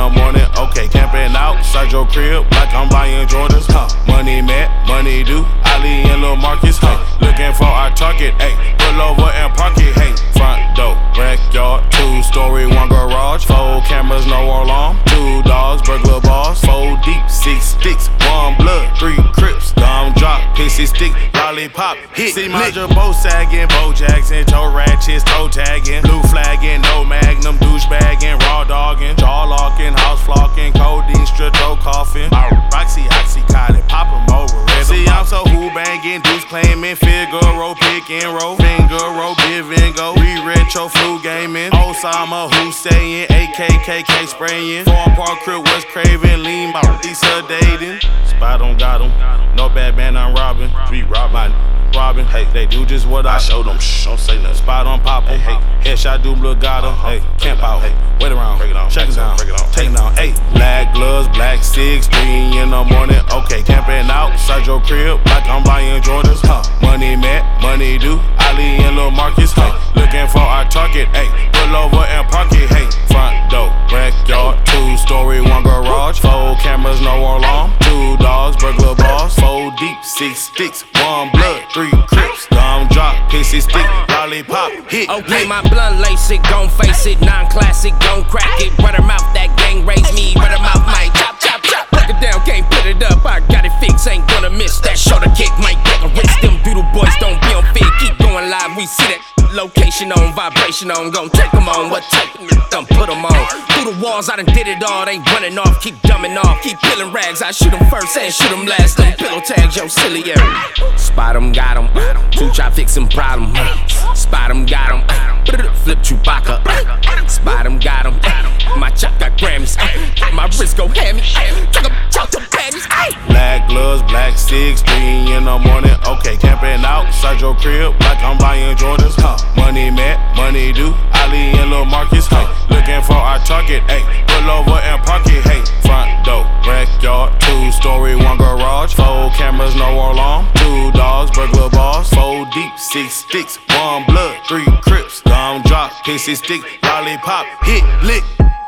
the morning, okay, camping outside your crib like I'm buying Jordans, Money Matt, money due, Ali and Lil Marcus, looking for our target, pull over and park it, front door, backyard, 2-story, 1 garage, 4 cameras, no alarm, 2 dogs, burglar bars, 4 deep, 6 sticks, 1 blood, 3 crips, thumb drop, pissy stick, lollipop, hit, see my bow sagging, Bo Jackson, toe ratchets, toe tagging, blue flagging, no magnum, douchebagging, raw dogging, jaw locking, house flocking, codeine, strip-toe coughing, Roxy, oxycontin, pop 'em over, see I'm so who banging, dudes claiming, Figaro, pick and roll, finger roll, give and go, retro flu gaming, Osama Hussein, AKKK spraying, Foreign Park Crip was craving, lean by Lisa dating, spot on got 'em, no bad man I'm robbing, street robbing. Robbing, they do just what I showed them. Don't say nothing. Spot on pop, headshot do look got 'em. Camp out, wait around, check it down, take it down. Black gloves, black 6, 3 in the morning. Okay, camping outside your crib like I'm buying Jordans. Money Matt, money due, Ali and Lil Marcus. Looking for our target. Pull over and park it. Front door, backyard, 2-story, 1 garage, 4 cameras, no alarm, 2 dogs, burglar bars, 4 deep, 6 sticks, 1 blood. 3 crips, thumb drop, pissy stick, lollipop, hit. Okay, my blunt lace it, gon' face it, non-classic, gon' crack it. Run her mouth, that gang raise me, run her mouth, might chop, chop, chop. Break it down, can't put it up, I got it fixed, ain't gonna miss that. Shoulder kick, might break a wrist, them doodle boys don't be on fit. Keep going live, we see that location on, vibration on, gon' take them on. What type of them put them on? Through the walls, I done did it all, they running off, keep dumbing off, keep peeling rags. I shoot them first and shoot them last, them pillow tags, yo, silly, Spot 'em, got 'em. 2 try fixin' problem. Spot 'em, got 'em. Flip Chewbacca. Spot 'em, got 'em. My chop got Grammys. My wrist go hammy. Took a chop to panties. Black gloves, black 6, 3 in the morning. Okay, camping outside your crib like I'm buying Jordans. Money Matt, money due, Ali and Lil Marcus. Looking for our target. Pull over and park it. Front door, backyard, 2-story, 1 garage, 4 cameras, no alarm, 2 dogs, burglar bars, 4 deep, 6 sticks, 1 blood, 3 crips, thumb drop, pissy stick, lollipop, hit, lick.